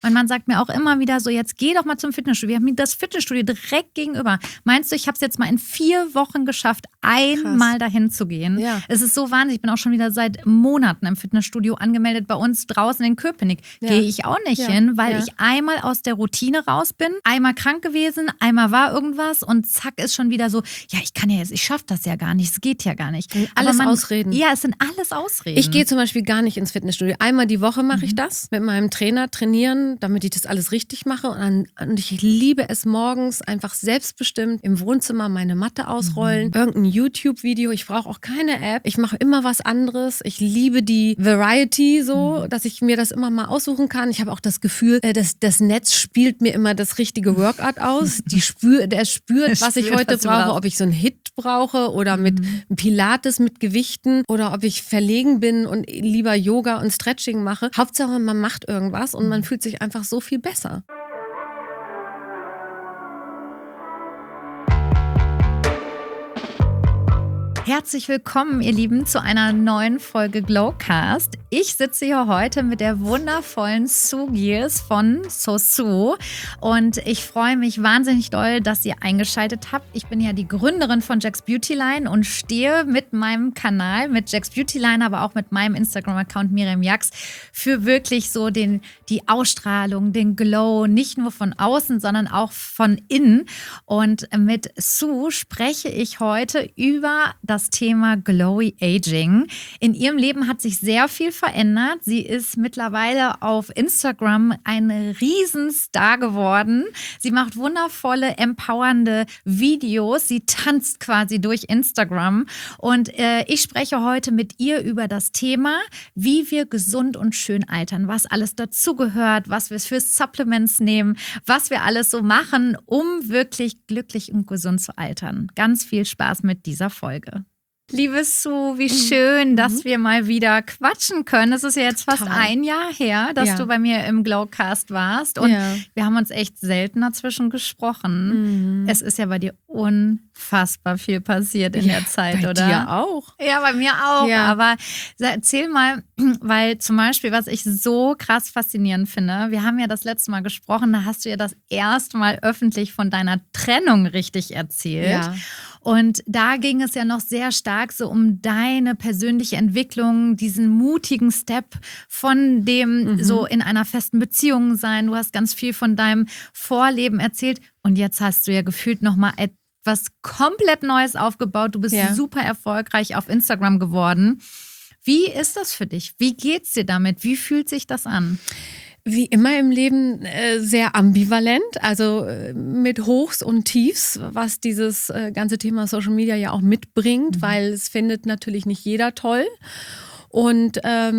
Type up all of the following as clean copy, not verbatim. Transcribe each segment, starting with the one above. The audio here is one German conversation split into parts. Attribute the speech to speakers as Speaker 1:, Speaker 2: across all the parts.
Speaker 1: Mein Mann sagt mir auch immer wieder so, jetzt geh doch mal zum Fitnessstudio. Wir haben das Fitnessstudio direkt gegenüber. Meinst du, ich habe es jetzt mal in 4 Wochen geschafft, einmal dahin zu gehen?
Speaker 2: Ja.
Speaker 1: Es ist so wahnsinnig. Ich bin auch schon wieder seit Monaten im Fitnessstudio angemeldet bei uns draußen in Köpenick. Gehe ich auch nicht hin, weil ich einmal aus der Routine raus bin, einmal krank gewesen, einmal war irgendwas und zack ist schon wieder so, ja, ich schaffe das ja gar nicht, es geht ja gar nicht.
Speaker 2: Alles Ausreden.
Speaker 1: Ja, es sind alles Ausreden.
Speaker 2: Ich gehe zum Beispiel gar nicht ins Fitnessstudio. Einmal die Woche mache ich das mit meinem Trainer trainieren, damit ich das alles richtig mache. Und ich liebe es morgens einfach selbstbestimmt im Wohnzimmer meine Matte ausrollen, irgendein YouTube-Video. Ich brauche auch keine App. Ich mache immer was anderes. Ich liebe die Variety so, dass ich mir das immer mal aussuchen kann. Ich habe auch das Gefühl, das Netz spielt mir immer das richtige Workout aus. Der spürt, was ich heute brauche, ob ich so einen Hit brauche oder mit Pilates mit Gewichten oder ob ich verlegen bin und lieber Yoga und Stretching mache. Hauptsache, man macht irgendwas und man fühlt sich einfach so viel besser.
Speaker 1: Herzlich willkommen, ihr Lieben, zu einer neuen Folge Glowcast. Ich sitze hier heute mit der wundervollen Sue Gears von SoSue und ich freue mich wahnsinnig doll, dass ihr eingeschaltet habt. Ich bin ja die Gründerin von Jack's Beauty Line und stehe mit meinem Kanal, mit Jack's Beauty Line, aber auch mit meinem Instagram-Account Miriam Jax für wirklich so die Ausstrahlung, den Glow, nicht nur von außen, sondern auch von innen. Und mit Sue spreche ich heute über das Thema Glowy Aging. In ihrem Leben hat sich sehr viel verändert. Sie ist mittlerweile auf Instagram ein Riesenstar geworden. Sie macht wundervolle, empowernde Videos. Sie tanzt quasi durch Instagram. Und ich spreche heute mit ihr über das Thema, wie wir gesund und schön altern, was alles dazugehört, was wir für Supplements nehmen, was wir alles so machen, um wirklich glücklich und gesund zu altern. Ganz viel Spaß mit dieser Folge. Liebe Sue, wie schön, dass wir mal wieder quatschen können. Es ist ja jetzt fast ein Jahr her, dass du bei mir im Glowcast warst. Und wir haben uns echt selten dazwischen gesprochen. Es ist ja bei dir unfassbar viel passiert in der Zeit,
Speaker 2: bei
Speaker 1: oder?
Speaker 2: Bei dir auch.
Speaker 1: Ja, bei mir auch.
Speaker 2: Ja.
Speaker 1: Aber erzähl mal, weil zum Beispiel, was ich so krass faszinierend finde, wir haben ja das letzte Mal gesprochen, da hast du ja das erste Mal öffentlich von deiner Trennung richtig erzählt.
Speaker 2: Ja.
Speaker 1: Und da ging es ja noch sehr stark so um deine persönliche Entwicklung, diesen mutigen Step von dem so in einer festen Beziehung sein. Du hast ganz viel von deinem Vorleben erzählt und jetzt hast du ja gefühlt nochmal etwas komplett Neues aufgebaut. Du bist super erfolgreich auf Instagram geworden. Wie ist das für dich? Wie geht's dir damit? Wie fühlt sich das an?
Speaker 2: Wie immer im Leben sehr ambivalent, also mit Hochs und Tiefs, was dieses ganze Thema Social Media ja auch mitbringt, weil es findet natürlich nicht jeder toll. Und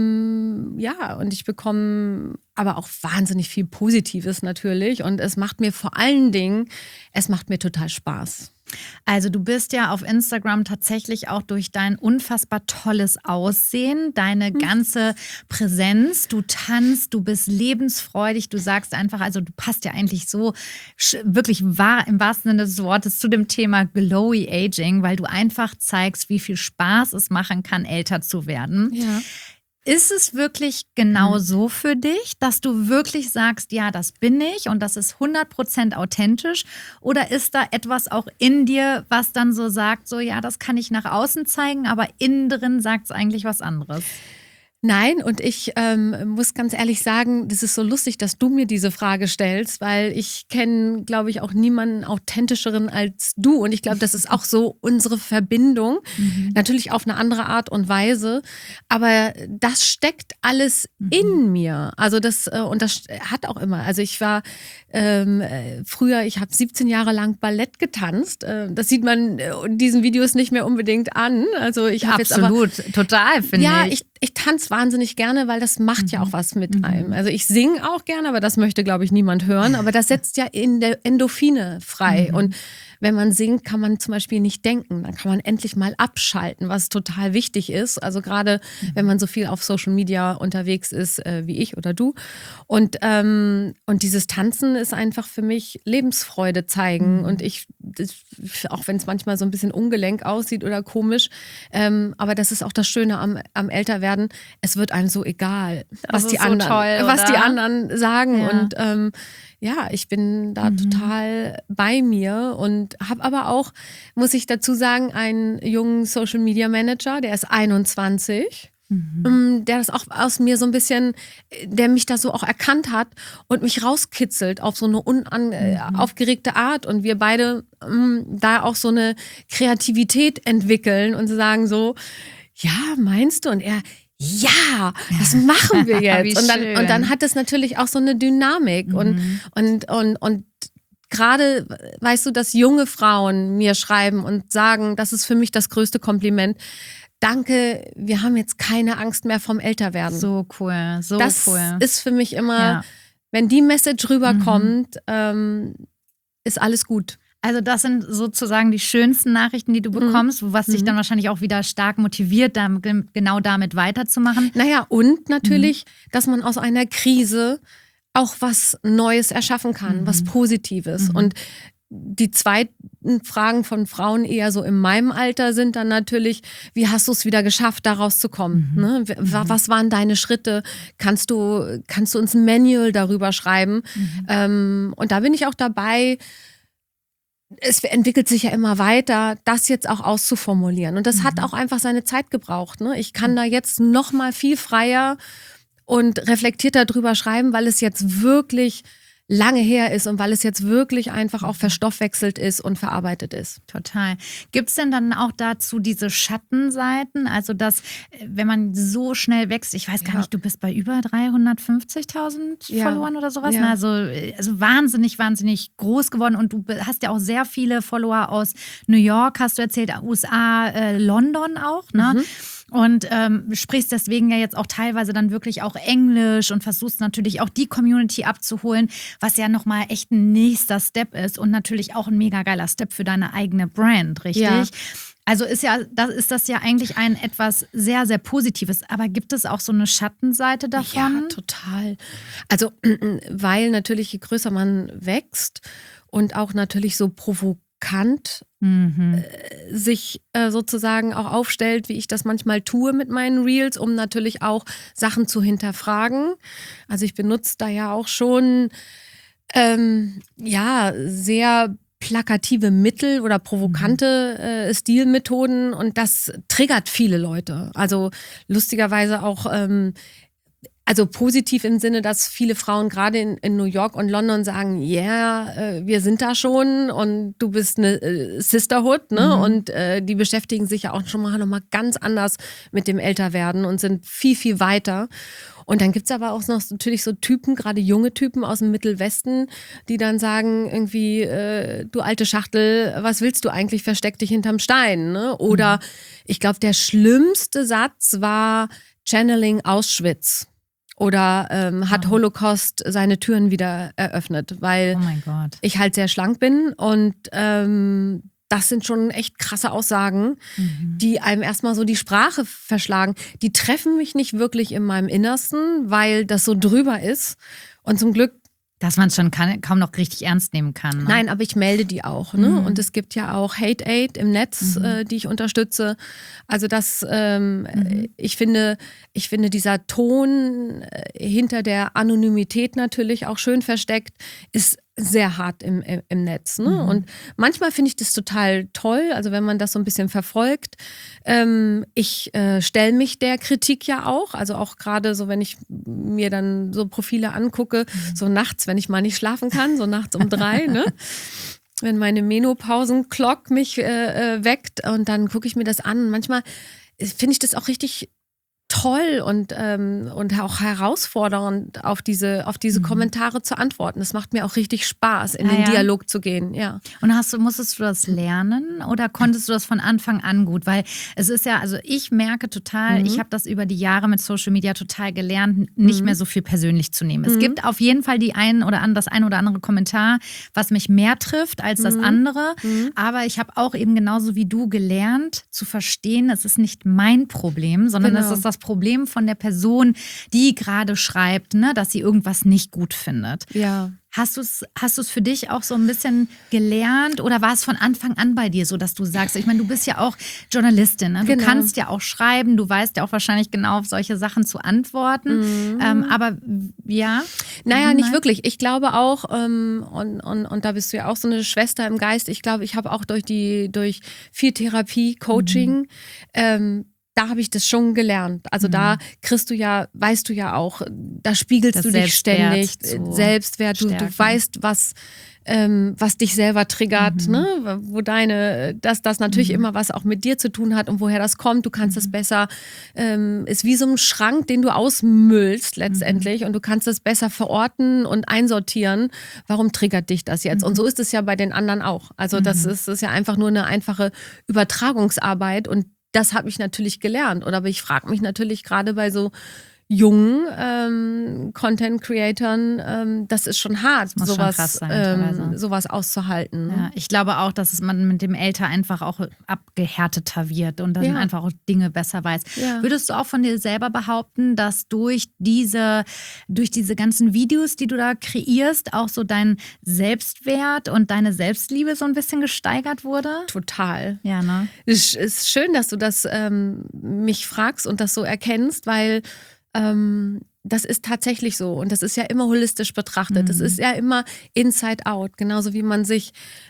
Speaker 2: und ich bekomme aber auch wahnsinnig viel Positives natürlich und es macht mir vor allen Dingen, es macht mir total Spaß.
Speaker 1: Also du bist ja auf Instagram tatsächlich auch durch dein unfassbar tolles Aussehen, deine ganze Präsenz, du tanzt, du bist lebensfreudig, du sagst einfach, also du passt ja eigentlich so wirklich wahr im wahrsten Sinne des Wortes zu dem Thema Glowy Aging, weil du einfach zeigst, wie viel Spaß es machen kann, älter zu werden.
Speaker 2: Ja.
Speaker 1: Ist es wirklich genau so für dich, dass du wirklich sagst, ja, das bin ich und das ist 100% authentisch? Oder ist da etwas auch in dir, was dann so sagt, so ja, das kann ich nach außen zeigen, aber innen drin sagt es eigentlich was anderes?
Speaker 2: Nein, und ich muss ganz ehrlich sagen, das ist so lustig, dass du mir diese Frage stellst, weil ich kenne, glaube ich, auch niemanden authentischeren als du. Und ich glaube, das ist auch so unsere Verbindung. Natürlich auf eine andere Art und Weise. Aber das steckt alles in mir. Also das hat auch immer. Also ich war früher, ich habe 17 Jahre lang Ballett getanzt. Das sieht man in diesen Videos nicht mehr unbedingt an. Also ich habe jetzt aber,
Speaker 1: total, finde ich.
Speaker 2: Ja, ich tanze wahnsinnig gerne, weil das macht ja auch was mit einem. Also ich singe auch gerne, aber das möchte, glaube ich, niemand hören. Aber das setzt ja in der Endorphine frei. Und wenn man singt, kann man zum Beispiel nicht denken. Dann kann man endlich mal abschalten, was total wichtig ist. Also gerade, wenn man so viel auf Social Media unterwegs ist, wie ich oder du. Und dieses Tanzen ist einfach für mich Lebensfreude zeigen. Und auch wenn es manchmal so ein bisschen ungelenk aussieht oder komisch, aber das ist auch das Schöne am Älterwerden. Es wird einem so egal, was die anderen sagen. Ja. Und ich bin da total bei mir und habe aber auch, muss ich dazu sagen, einen jungen Social Media Manager, der ist 21. Der das auch aus mir so ein bisschen, der mich da so auch erkannt hat und mich rauskitzelt auf so eine aufgeregte Art und wir beide da auch so eine Kreativität entwickeln und sagen so, ja, meinst du? Und er, ja, das machen wir jetzt. und dann hat es natürlich auch so eine Dynamik und gerade, weißt du, dass junge Frauen mir schreiben und sagen, das ist für mich das größte Kompliment. Danke, wir haben jetzt keine Angst mehr vom Älterwerden.
Speaker 1: So cool, so
Speaker 2: das
Speaker 1: cool.
Speaker 2: Das ist für mich immer, wenn die Message rüberkommt, ist alles gut.
Speaker 1: Also das sind sozusagen die schönsten Nachrichten, die du bekommst, was dich dann wahrscheinlich auch wieder stark motiviert, genau damit weiterzumachen.
Speaker 2: Naja, und natürlich, dass man aus einer Krise auch was Neues erschaffen kann, was Positives. Und die zweiten Fragen von Frauen eher so in meinem Alter sind dann natürlich, wie hast du es wieder geschafft, da rauszukommen? Ne? Was waren deine Schritte? Kannst du uns ein Manual darüber schreiben? Und da bin ich auch dabei, es entwickelt sich ja immer weiter, das jetzt auch auszuformulieren. Und das hat auch einfach seine Zeit gebraucht. Ne? Ich kann da jetzt noch mal viel freier und reflektierter drüber schreiben, weil es jetzt wirklich lange her ist und weil es jetzt wirklich einfach auch verstoffwechselt ist und verarbeitet ist.
Speaker 1: Total. Gibt es denn dann auch dazu diese Schattenseiten? Also, dass, wenn man so schnell wächst, ich weiß gar nicht, du bist bei über 350.000 Followern oder sowas, ne? Also wahnsinnig, wahnsinnig groß geworden und du hast ja auch sehr viele Follower aus New York, hast du erzählt, USA, London auch, ne? Und sprichst deswegen ja jetzt auch teilweise dann wirklich auch Englisch und versuchst natürlich auch die Community abzuholen, was ja nochmal echt ein nächster Step ist und natürlich auch ein mega geiler Step für deine eigene Brand, richtig? Ja. Also ist das ja eigentlich ein etwas sehr, sehr Positives. Aber gibt es auch so eine Schattenseite davon?
Speaker 2: Ja, total. Also, weil natürlich, je größer man wächst und auch natürlich so provokant sich sozusagen auch aufstellt, wie ich das manchmal tue mit meinen Reels, um natürlich auch Sachen zu hinterfragen. Also ich benutze da ja auch schon sehr plakative Mittel oder provokante Stilmethoden und das triggert viele Leute. Also lustigerweise auch also positiv im Sinne, dass viele Frauen gerade in New York und London sagen, wir sind da schon und du bist eine Sisterhood, ne? Und die beschäftigen sich ja auch schon mal nochmal ganz anders mit dem Älterwerden und sind viel, viel weiter. Und dann gibt's aber auch noch natürlich so Typen, gerade junge Typen aus dem Mittelwesten, die dann sagen irgendwie, du alte Schachtel, was willst du eigentlich, versteck dich hinterm Stein, ne? Oder ich glaube, der schlimmste Satz war Channeling Auschwitz. Oder hat Holocaust seine Türen wieder eröffnet, weil ich halt sehr schlank bin und das sind schon echt krasse Aussagen, die einem erstmal so die Sprache verschlagen. Die treffen mich nicht wirklich in meinem Innersten, weil das so drüber ist und zum Glück
Speaker 1: dass man es schon kaum noch richtig ernst nehmen kann. Ne?
Speaker 2: Nein, aber ich melde die auch. Ne? Und es gibt ja auch Hate Aid im Netz, die ich unterstütze. Also das, ich finde dieser Ton hinter der Anonymität natürlich auch schön versteckt, ist sehr hart im Netz. Ne? Und manchmal finde ich das total toll, also wenn man das so ein bisschen verfolgt. Ich stelle mich der Kritik ja auch, also auch gerade so, wenn ich mir dann so Profile angucke, so nachts, wenn ich mal nicht schlafen kann, so nachts um 3, ne? Wenn meine Menopausen-Clock mich weckt und dann gucke ich mir das an. Und manchmal finde ich das auch richtig toll und auch herausfordernd, auf diese Kommentare zu antworten. Es macht mir auch richtig Spaß, in den Dialog zu gehen, ja.
Speaker 1: Und musstest du das lernen oder konntest du das von Anfang an gut? Weil es ist ja, also ich merke total, ich habe das über die Jahre mit Social Media total gelernt, nicht mehr so viel persönlich zu nehmen. Es gibt auf jeden Fall das ein oder andere Kommentar, was mich mehr trifft als das andere. Aber ich habe auch eben genauso wie du gelernt zu verstehen, es ist nicht mein Problem, sondern es ist das Problem von der Person, die gerade schreibt, ne, dass sie irgendwas nicht gut findet.
Speaker 2: Ja.
Speaker 1: Hast du es für dich auch so ein bisschen gelernt oder war es von Anfang an bei dir so, dass du sagst, ich meine, du bist ja auch Journalistin, ne? Du kannst ja auch schreiben, du weißt ja auch wahrscheinlich genau auf solche Sachen zu antworten, aber ja?
Speaker 2: Naja, nicht wirklich. Ich glaube auch, und da bist du ja auch so eine Schwester im Geist, ich glaube, ich habe auch durch viel Therapie, Coaching, da habe ich das schon gelernt. Also da weißt du ja auch, da spiegelst
Speaker 1: das
Speaker 2: du dich ständig. Selbstwert, du weißt, was dich selber triggert, ne? Dass das natürlich immer was auch mit dir zu tun hat und woher das kommt. Du kannst es besser, ist wie so ein Schrank, den du ausmüllst letztendlich und du kannst es besser verorten und einsortieren. Warum triggert dich das jetzt? Und so ist es ja bei den anderen auch. Also das ist ja einfach nur eine einfache Übertragungsarbeit und das habe ich natürlich gelernt. Aber ich frage mich natürlich gerade bei so jungen Content-Creatern, das ist schon hart, sowas auszuhalten.
Speaker 1: Ja, ich glaube auch, dass man mit dem Alter einfach auch abgehärteter wird und dann einfach auch Dinge besser weiß. Ja. Würdest du auch von dir selber behaupten, dass durch diese ganzen Videos, die du da kreierst, auch so dein Selbstwert und deine Selbstliebe so ein bisschen gesteigert wurde?
Speaker 2: Total.
Speaker 1: Ja, ne?
Speaker 2: Es ist schön, dass du das mich fragst und das so erkennst, weil das ist tatsächlich so und das ist ja immer holistisch betrachtet. Das ist ja immer inside out, genauso wie man sich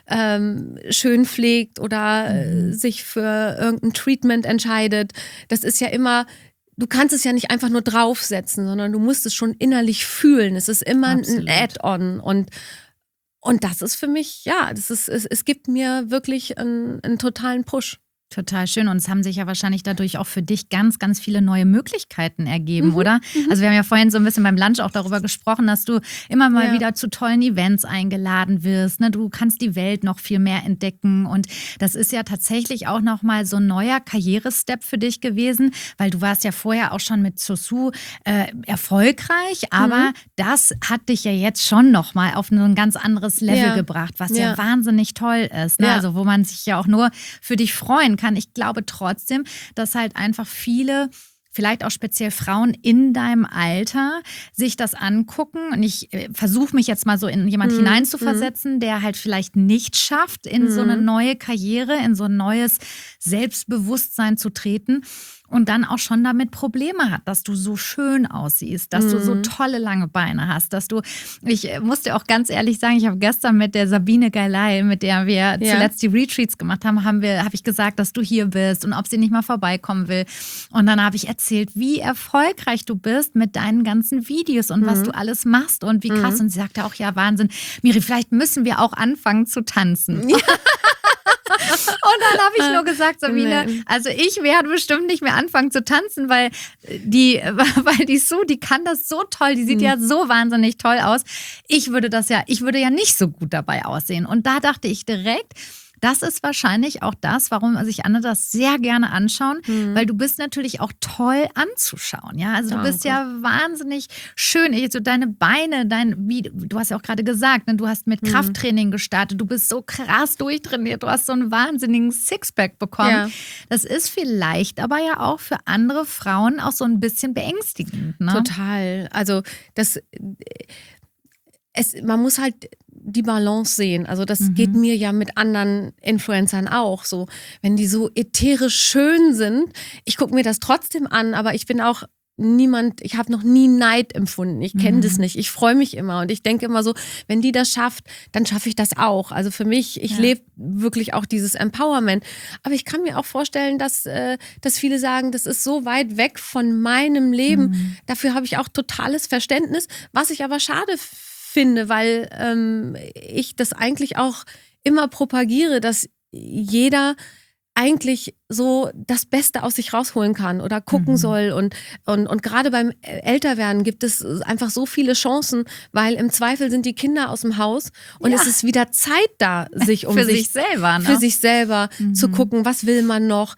Speaker 2: schön pflegt oder sich für irgendein Treatment entscheidet. Das ist ja immer, du kannst es ja nicht einfach nur draufsetzen, sondern du musst es schon innerlich fühlen. Es ist immer ein Add-on und das ist für mich, es gibt mir wirklich einen totalen Push.
Speaker 1: Total schön. Und es haben sich ja wahrscheinlich dadurch auch für dich ganz, ganz viele neue Möglichkeiten ergeben, oder? Also wir haben ja vorhin so ein bisschen beim Lunch auch darüber gesprochen, dass du immer mal wieder zu tollen Events eingeladen wirst. Ne? Du kannst die Welt noch viel mehr entdecken. Und das ist ja tatsächlich auch nochmal so ein neuer Karrierestep für dich gewesen, weil du warst ja vorher auch schon mit Sosu erfolgreich, aber das hat dich ja jetzt schon nochmal auf ein ganz anderes Level gebracht, was ja wahnsinnig toll ist. Ne? Also wo man sich ja auch nur für dich freuen kann. Ich glaube trotzdem, dass halt einfach viele, vielleicht auch speziell Frauen in deinem Alter, sich das angucken. Und ich versuche mich jetzt mal so in jemand hineinzuversetzen, der halt vielleicht nicht schafft, in so eine neue Karriere, in so ein neues Selbstbewusstsein zu treten. Und dann auch schon damit Probleme hat, dass du so schön aussiehst, dass du so tolle lange Beine hast, ich muss dir auch ganz ehrlich sagen, ich habe gestern mit der Sabine Gailay, mit der wir zuletzt die Retreats gemacht haben, habe ich gesagt, dass du hier bist und ob sie nicht mal vorbeikommen will. Und dann habe ich erzählt, wie erfolgreich du bist mit deinen ganzen Videos und was du alles machst und wie krass. Und sie sagte auch, ja Wahnsinn, Miri, vielleicht müssen wir auch anfangen zu tanzen. Ja. Und dann habe ich nur gesagt, Sabine, also ich werde bestimmt nicht mehr anfangen zu tanzen, weil die Sue, die kann das so toll, die sieht ja so wahnsinnig toll aus. Ich würde ja nicht so gut dabei aussehen. Und da dachte ich direkt, das ist wahrscheinlich auch das, warum sich andere das sehr gerne anschauen, weil du bist natürlich auch toll anzuschauen. Ja, also du bist ja wahnsinnig schön. So deine Beine, du hast ja auch gerade gesagt, ne, du hast mit Krafttraining gestartet. Du bist so krass durchtrainiert. Du hast so einen wahnsinnigen Sixpack bekommen. Ja. Das ist vielleicht aber ja auch für andere Frauen auch so ein bisschen beängstigend. Ne?
Speaker 2: Total. Also man muss halt die Balance sehen. Also das geht mir ja mit anderen Influencern auch so. Wenn die so ätherisch schön sind, ich gucke mir das trotzdem an, aber ich bin auch ich habe noch nie Neid empfunden. Ich kenne das nicht. Ich freue mich immer und ich denke immer so, wenn die das schafft, dann schaffe ich das auch. Also für mich, ich lebe wirklich auch dieses Empowerment. Aber ich kann mir auch vorstellen, dass viele sagen, das ist so weit weg von meinem Leben. Dafür habe ich auch totales Verständnis, was ich aber schade finde, weil ich das eigentlich auch immer propagiere, dass jeder eigentlich so das Beste aus sich rausholen kann oder gucken soll. Und gerade beim Älterwerden gibt es einfach so viele Chancen, weil im Zweifel sind die Kinder aus dem Haus und es ist wieder Zeit da, sich um
Speaker 1: für sich selber, ne?
Speaker 2: für sich selber zu gucken, was will man noch.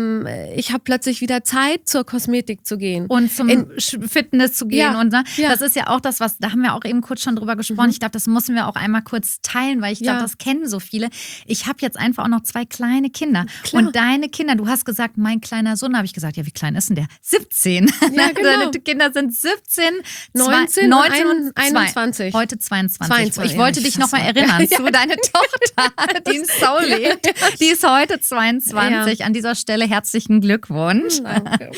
Speaker 2: Ich habe plötzlich wieder Zeit, zur Kosmetik zu gehen.
Speaker 1: Und zum Fitness zu gehen.
Speaker 2: Ja,
Speaker 1: Und ne,
Speaker 2: ja.
Speaker 1: das ist ja auch das, da haben wir auch eben kurz schon drüber gesprochen. Ich glaube, das müssen wir auch einmal kurz teilen, weil ich glaube, das kennen so viele. Ich habe jetzt einfach auch noch 2 kleine Kinder.
Speaker 2: Klar.
Speaker 1: Und deine Kinder, du hast gesagt, mein kleiner Sohn, habe ich gesagt, ja, wie klein ist denn der? 17.
Speaker 2: Ja, genau.
Speaker 1: Deine Kinder sind 17,
Speaker 2: 19
Speaker 1: und
Speaker 2: 21.
Speaker 1: Heute 22.
Speaker 2: 22.
Speaker 1: Ich wollte
Speaker 2: Ja,
Speaker 1: dich nochmal erinnern zu deine Tochter, die in Seoul lebt. Die ist heute 22. An dieser Stelle herzlichen Glückwunsch.
Speaker 2: Danke.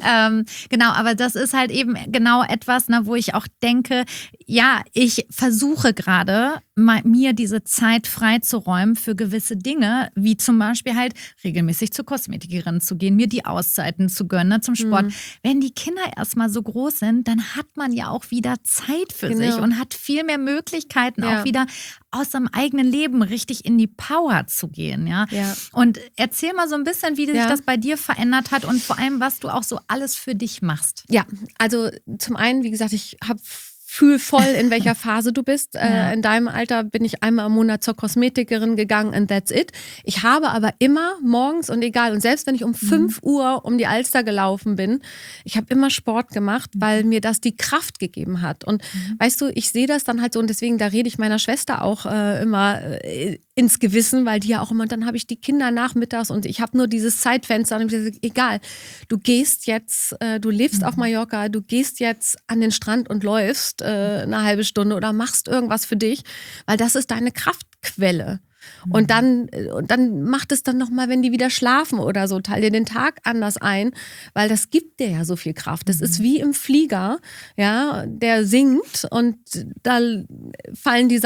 Speaker 1: Genau, aber das ist halt eben genau etwas, ne, wo ich auch denke, ja, ich versuche gerade, mir diese Zeit freizuräumen für gewisse Dinge, wie zum Beispiel halt regelmäßig zur Kosmetikerin zu gehen, mir die Auszeiten zu gönnen, ne, zum Sport. Wenn die Kinder erstmal so groß sind, dann hat man ja auch wieder Zeit für sich und hat viel mehr Möglichkeiten, auch wieder aus seinem eigenen Leben richtig in die Power zu gehen. Ja? Und erzähl mal so ein bisschen, wie sich das bei dir verändert hat und vor allem, was du auch so alles für dich machst.
Speaker 2: Ja, also zum einen, wie gesagt, ich fühl voll, in welcher Phase du bist. In deinem Alter bin ich einmal im Monat zur Kosmetikerin gegangen and that's it. Ich habe aber immer morgens und egal, und selbst wenn ich um 5 Uhr um die Alster gelaufen bin, ich habe immer Sport gemacht, weil mir das die Kraft gegeben hat. Und weißt du, ich sehe das dann halt so und deswegen, da rede ich meiner Schwester auch immer ins Gewissen, weil die ja auch immer, und dann habe ich die Kinder nachmittags und ich habe nur dieses Zeitfenster und ich habe gesagt, egal, du gehst jetzt, du lebst auf Mallorca, du gehst jetzt an den Strand und läufst eine halbe Stunde oder machst irgendwas für dich, weil das ist deine Kraftquelle. Und dann macht es dann nochmal, wenn die wieder schlafen oder so, teil dir den Tag anders ein, weil das gibt dir ja so viel Kraft. Das ist wie im Flieger, ja, der sinkt und da fallen die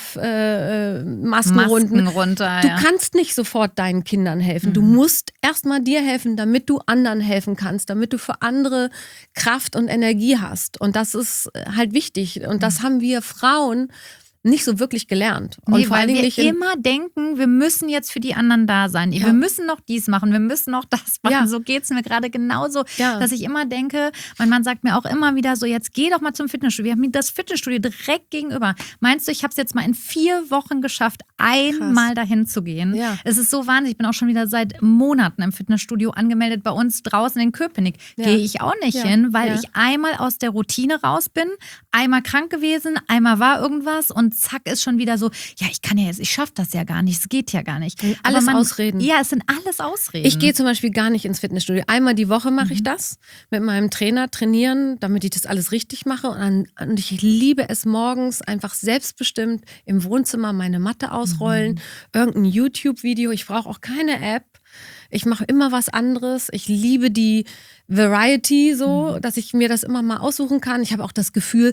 Speaker 2: Sauerstoffmasken runter. Du kannst nicht sofort deinen Kindern helfen. Du musst erstmal dir helfen, damit du anderen helfen kannst, damit du für andere Kraft und Energie hast. Und das ist halt wichtig. Und das haben wir Frauen nicht so wirklich gelernt. Und vor
Speaker 1: weil
Speaker 2: allen Dingen
Speaker 1: wir
Speaker 2: nicht
Speaker 1: immer denken, wir müssen jetzt für die anderen da sein. Wir müssen noch dies machen, wir müssen noch das machen.
Speaker 2: Ja.
Speaker 1: So geht es mir gerade genauso, dass ich immer denke, mein Mann sagt mir auch immer wieder so, jetzt geh doch mal zum Fitnessstudio. Wir haben das Fitnessstudio direkt gegenüber. Meinst du, ich habe es jetzt mal in 4 Wochen geschafft, einmal dahin zu gehen?
Speaker 2: Ja.
Speaker 1: Es ist so wahnsinnig. Ich bin auch schon wieder seit Monaten im Fitnessstudio angemeldet, bei uns draußen in Köpenick. Gehe ich auch nicht hin, weil ich einmal aus der Routine raus bin, einmal krank gewesen, einmal war irgendwas und zack ist schon wieder so, ja, ich schaffe das ja gar nicht, es geht ja gar nicht.
Speaker 2: Alles Ausreden.
Speaker 1: Ja, es sind alles Ausreden.
Speaker 2: Ich gehe zum Beispiel gar nicht ins Fitnessstudio. Einmal die Woche mache ich das mit meinem Trainer, trainieren, damit ich das alles richtig mache. Und ich liebe es morgens einfach selbstbestimmt im Wohnzimmer meine Matte ausrollen, irgendein YouTube-Video. Ich brauche auch keine App. Ich mache immer was anderes. Ich liebe die Variety so, dass ich mir das immer mal aussuchen kann. Ich habe auch das Gefühl,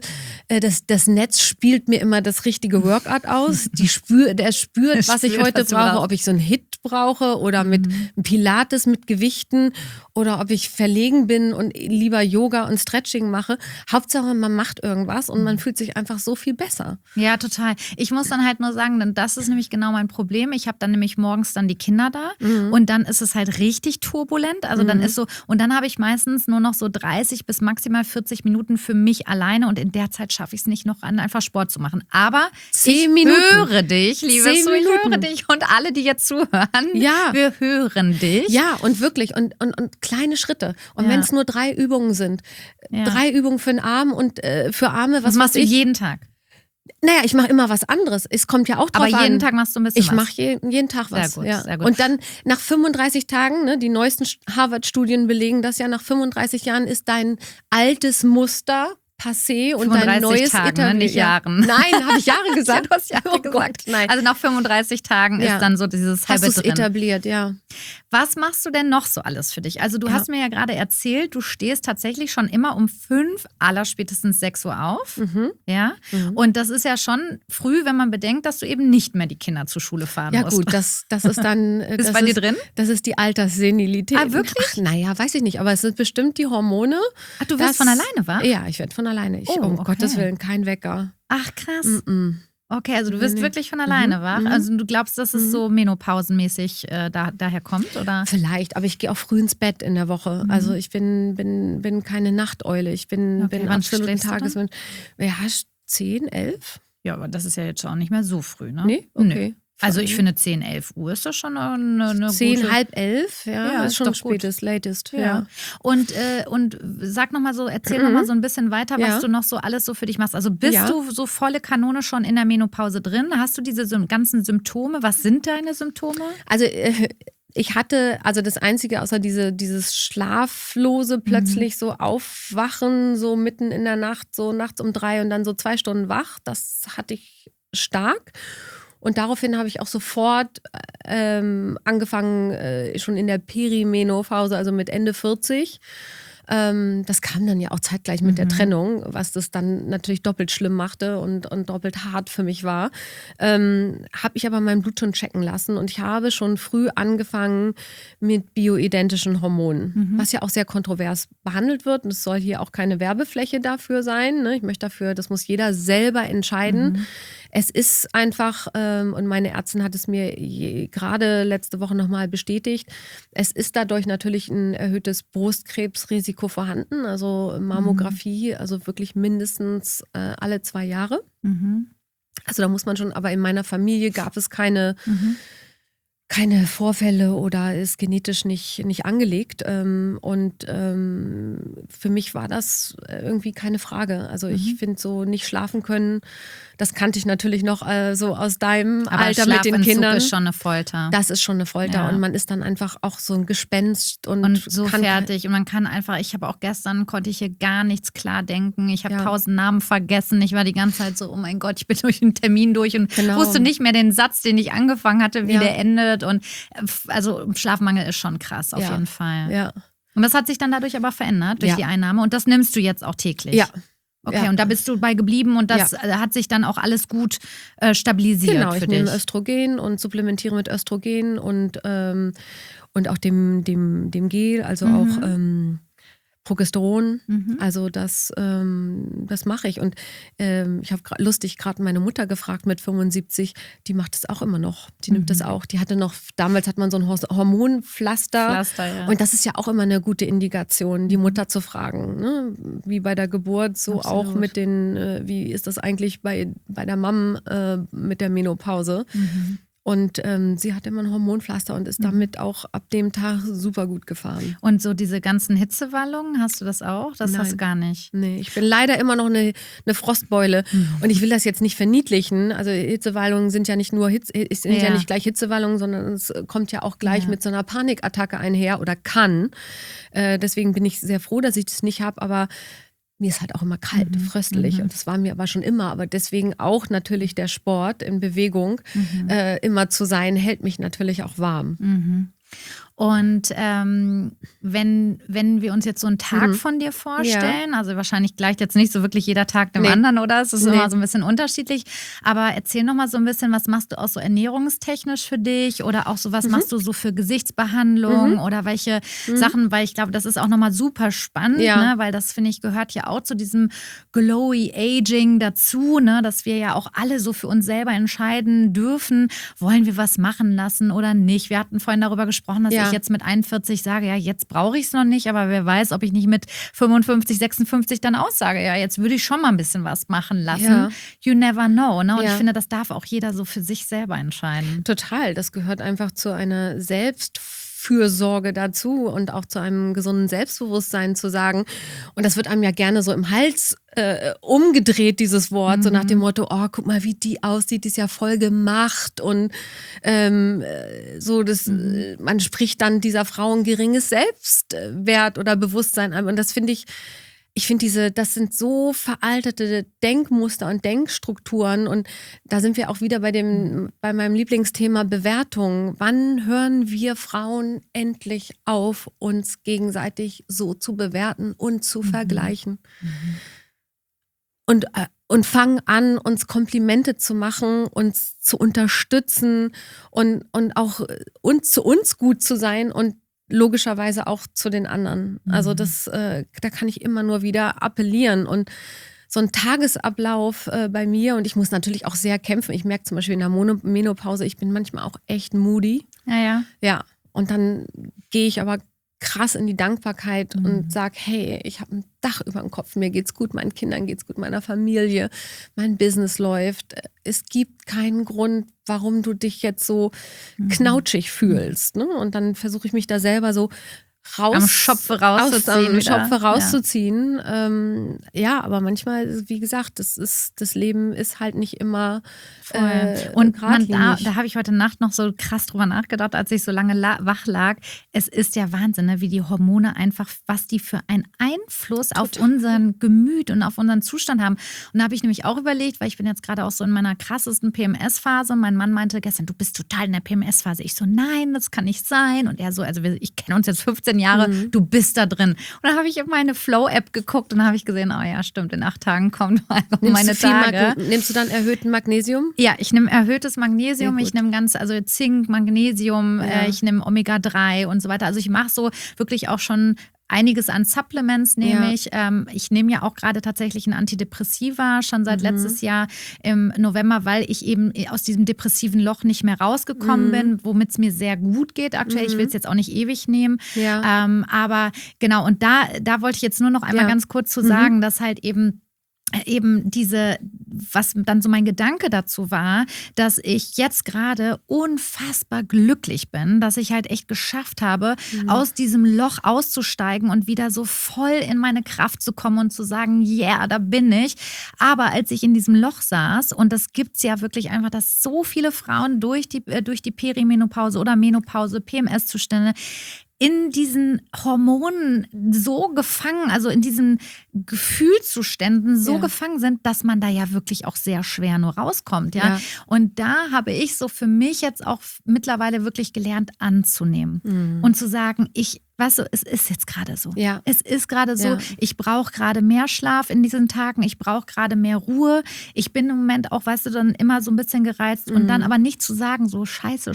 Speaker 2: das Netz spielt mir immer das richtige Workout aus. Der spürt, was ich heute brauche, ob ich so einen Hit brauche oder mit Pilates mit Gewichten oder ob ich verlegen bin und lieber Yoga und Stretching mache. Hauptsache, man macht irgendwas und man fühlt sich einfach so viel besser.
Speaker 1: Ja, total. Ich muss dann halt nur sagen, denn das ist nämlich genau mein Problem. Ich habe dann nämlich morgens dann die Kinder da und dann ist es halt richtig turbulent. Also dann ist so, und dann habe ich meistens nur noch so 30 bis maximal 40 Minuten für mich alleine und in der Zeit schaffe ich es nicht noch einfach Sport zu machen. Aber
Speaker 2: 10 Minuten.
Speaker 1: Höre dich, liebe Sue, ich höre dich und alle, die jetzt zuhören, wir hören dich.
Speaker 2: Ja, und wirklich und kleine Schritte. Und wenn es nur 3 Übungen sind, 3 Übungen für den Arm und für Arme,
Speaker 1: was machst du jeden Tag?
Speaker 2: Naja, ich mache immer was anderes. Es kommt ja auch drauf an.
Speaker 1: Aber jeden Tag machst du ein bisschen was?
Speaker 2: Ich mache jeden Tag was.
Speaker 1: Sehr gut, sehr gut.
Speaker 2: Und dann nach 35 Tagen, ne, die neuesten Harvard-Studien belegen das ja, nach 35 Jahren ist dein altes Muster passé und dein neues
Speaker 1: Tagen, nicht Jahren.
Speaker 2: Nein, habe ich Jahre gesagt?
Speaker 1: Du hast Jahre gesagt.
Speaker 2: Nein.
Speaker 1: Also nach 35 Tagen ist dann so dieses
Speaker 2: Habit
Speaker 1: drin.
Speaker 2: Etabliert, ja.
Speaker 1: Was machst du denn noch so alles für dich? Also du hast mir ja gerade erzählt, du stehst tatsächlich schon immer um 5, allerspätestens 6 Uhr auf. Ja. Und das ist ja schon früh, wenn man bedenkt, dass du eben nicht mehr die Kinder zur Schule fahren musst.
Speaker 2: Ja gut, das ist dann...
Speaker 1: Ist bei dir drin?
Speaker 2: Das ist die Alterssenilität.
Speaker 1: Ah, wirklich?
Speaker 2: Ach, naja, weiß ich nicht, aber es sind bestimmt die Hormone.
Speaker 1: Ach, du wirst von alleine, wa?
Speaker 2: Ja, ich werde von alleine. Um Gottes Willen, kein Wecker.
Speaker 1: Ach, krass. Okay, also du wirst wirklich von alleine wach. Also du glaubst, dass es so menopausenmäßig daher kommt, oder?
Speaker 2: Vielleicht, aber ich gehe auch früh ins Bett in der Woche. Also ich bin keine Nachteule. Ich bin absolut ein Tagesmensch. Ja, 10, 11?
Speaker 1: Ja, aber das ist ja jetzt schon auch nicht mehr so früh, ne?
Speaker 2: Nee? Okay.
Speaker 1: Also ich finde 10, 11 Uhr ist das schon eine
Speaker 2: 10,
Speaker 1: gute...
Speaker 2: halb 11, ja, ist schon spätest, latest. Ja.
Speaker 1: Und sag noch mal so, erzähl noch mal so ein bisschen weiter, was du noch so alles so für dich machst. Also bist du so volle Kanone schon in der Menopause drin? Hast du diese ganzen Symptome? Was sind deine Symptome?
Speaker 2: Also ich hatte, also das Einzige außer dieses schlaflose plötzlich so aufwachen, so mitten in der Nacht, so nachts um 3 und dann so 2 Stunden wach, das hatte ich stark. Und daraufhin habe ich auch sofort angefangen, schon in der Perimenopause, also mit Ende 40. Das kam dann ja auch zeitgleich mit der Trennung, was das dann natürlich doppelt schlimm machte und doppelt hart für mich war. Habe ich aber mein Blut schon checken lassen und ich habe schon früh angefangen mit bioidentischen Hormonen, was ja auch sehr kontrovers behandelt wird. Und es soll hier auch keine Werbefläche dafür sein. Ne? Ich möchte dafür, das muss jeder selber entscheiden. Es ist einfach, und meine Ärztin hat es mir gerade letzte Woche nochmal bestätigt, es ist dadurch natürlich ein erhöhtes Brustkrebsrisiko vorhanden, also Mammographie, also wirklich mindestens alle 2 Jahre. Also da muss man schon, aber in meiner Familie gab es keine Vorfälle oder ist genetisch nicht angelegt. Für mich war das irgendwie keine Frage. Also ich finde so nicht schlafen können, das kannte ich natürlich noch so aus deinem Alter mit den Kindern.
Speaker 1: Das ist schon eine Folter.
Speaker 2: Das ist schon eine Folter und man ist dann einfach auch so ein Gespenst und
Speaker 1: so fertig. Und man kann einfach, konnte ich hier gar nichts klar denken. Ich habe 1000 Namen vergessen. Ich war die ganze Zeit so, oh mein Gott, ich bin durch den Termin durch und wusste nicht mehr den Satz, den ich angefangen hatte, wie der endet. Und also Schlafmangel ist schon krass, auf jeden Fall.
Speaker 2: Ja.
Speaker 1: Und das hat sich dann dadurch aber verändert, durch die Einnahme. Und das nimmst du jetzt auch täglich?
Speaker 2: Ja.
Speaker 1: Okay, und da bist du bei geblieben und das hat sich dann auch alles gut stabilisiert für dich?
Speaker 2: Genau, ich nehme Östrogen und supplementiere mit Östrogen und auch dem Gel, also auch Progesteron, also das mache ich. Und ich habe gerade meine Mutter gefragt mit 75, die macht das auch immer noch. Die nimmt das auch. Die hatte noch, damals hat man so ein Hormonpflaster. Und das ist ja auch immer eine gute Indikation, die Mutter zu fragen. Ne? Wie bei der Geburt, so Absolut. Auch mit den, wie ist das eigentlich bei der Mom mit der Menopause? Und sie hat immer ein Hormonpflaster und ist damit auch ab dem Tag super gut gefahren.
Speaker 1: Und so diese ganzen Hitzewallungen, hast du das auch? Das hast du gar nicht?
Speaker 2: Nee, ich bin leider immer noch eine Frostbeule. Und ich will das jetzt nicht verniedlichen. Also Hitzewallungen sind ja nicht nur ja nicht gleich Hitzewallungen, sondern es kommt ja auch gleich mit so einer Panikattacke einher oder kann. Deswegen bin ich sehr froh, dass ich das nicht habe, aber mir ist halt auch immer kalt, fröstelig und das war mir aber schon immer, aber deswegen auch natürlich der Sport in Bewegung immer zu sein, hält mich natürlich auch warm. Und wenn wir uns jetzt so einen Tag von dir vorstellen, also wahrscheinlich gleicht jetzt nicht so wirklich jeder Tag dem anderen, oder? Es ist immer so ein bisschen unterschiedlich. Aber erzähl noch mal so ein bisschen, was machst du auch so ernährungstechnisch für dich? Oder auch so, was machst du so für Gesichtsbehandlung? Oder welche Sachen? Weil ich glaube, das ist auch noch mal super spannend, ne? Weil das, finde ich, gehört ja auch zu diesem glowy Aging dazu, ne? Dass wir ja auch alle so für uns selber entscheiden dürfen, wollen wir was machen lassen oder nicht. Wir hatten vorhin darüber gesprochen, dass ich jetzt mit 41 sage, ja, jetzt brauche ich es noch nicht, aber wer weiß, ob ich nicht mit 55, 56 dann aussage, ja, jetzt würde ich schon mal ein bisschen was machen lassen. Ja. You never know, ne? Und ich finde, das darf auch jeder so für sich selber entscheiden. Total, das gehört einfach zu einer Selbstfürsorge dazu und auch zu einem gesunden Selbstbewusstsein zu sagen. Und das wird einem ja gerne so im Hals umgedreht, dieses Wort, so nach dem Motto, oh, guck mal, wie die aussieht, die ist ja voll gemacht und so, man spricht dann dieser Frau ein geringes Selbstwert oder Bewusstsein an und das finde ich das sind so veraltete Denkmuster und Denkstrukturen und da sind wir auch wieder bei meinem Lieblingsthema Bewertung. Wann hören wir Frauen endlich auf, uns gegenseitig so zu bewerten und zu vergleichen? Und fangen an, uns Komplimente zu machen, uns zu unterstützen und auch zu uns gut zu sein und logischerweise auch zu den anderen. Also da kann ich immer nur wieder appellieren und so ein Tagesablauf bei mir und ich muss natürlich auch sehr kämpfen. Ich merke zum Beispiel in der Menopause, ich bin manchmal auch echt moody.
Speaker 1: Ja.
Speaker 2: Ja, und dann gehe ich aber krass in die Dankbarkeit und sage, hey, ich habe ein Dach über dem Kopf, mir geht's gut, meinen Kindern geht's gut, meiner Familie, mein Business läuft. Es gibt keinen Grund, warum du dich jetzt so knautschig fühlst. Ne? Und dann versuche ich mich da selber so
Speaker 1: am Schopfe
Speaker 2: rauszuziehen. Ja, aber manchmal, wie gesagt, das Leben ist halt nicht immer
Speaker 1: und da habe ich heute Nacht noch so krass drüber nachgedacht, als ich so lange wach lag. Es ist ja Wahnsinn, ne, wie die Hormone einfach, was die für einen Einfluss auf unseren Gemüt und auf unseren Zustand haben. Und da habe ich nämlich auch überlegt, weil ich bin jetzt gerade auch so in meiner krassesten PMS-Phase. Mein Mann meinte gestern, du bist total in der PMS-Phase. Ich so, nein, das kann nicht sein. Und er so, also ich kenne uns jetzt 15 Jahre, du bist da drin. Und dann habe ich in meine Flow-App geguckt und dann habe ich gesehen, oh ja, stimmt, in 8 Tagen kommen einfach meine Tage.
Speaker 2: Nimmst du dann erhöhten Magnesium?
Speaker 1: Ja, ich nehme erhöhtes Magnesium, ich nehme also Zink, Magnesium, ich nehme Omega-3 und so weiter. Also ich mache so wirklich auch schon einiges an Supplements nehme ich. Ich nehme ja auch gerade tatsächlich ein Antidepressiva, schon seit letztes Jahr im November, weil ich eben aus diesem depressiven Loch nicht mehr rausgekommen bin, womit es mir sehr gut geht aktuell. Ich will es jetzt auch nicht ewig nehmen. Ja. Aber genau, und da wollte ich jetzt nur noch einmal ganz kurz zu sagen, dass halt eben diese, was dann so mein Gedanke dazu war, dass ich jetzt gerade unfassbar glücklich bin, dass ich halt echt geschafft habe, aus diesem Loch auszusteigen und wieder so voll in meine Kraft zu kommen und zu sagen, yeah, da bin ich. Aber als ich in diesem Loch saß, und das gibt's ja wirklich einfach, dass so viele Frauen durch die Perimenopause oder Menopause, PMS-Zustände, in diesen Hormonen so gefangen, also in diesen Gefühlszuständen so gefangen sind, dass man da ja wirklich auch sehr schwer nur rauskommt. Ja? Und da habe ich so für mich jetzt auch mittlerweile wirklich gelernt anzunehmen und zu sagen, weißt du, es ist jetzt gerade so. Ja. Es ist gerade so. Ja. Ich brauche gerade mehr Schlaf in diesen Tagen. Ich brauche gerade mehr Ruhe. Ich bin im Moment auch, weißt du, dann immer so ein bisschen gereizt und dann aber nicht zu sagen, so scheiße,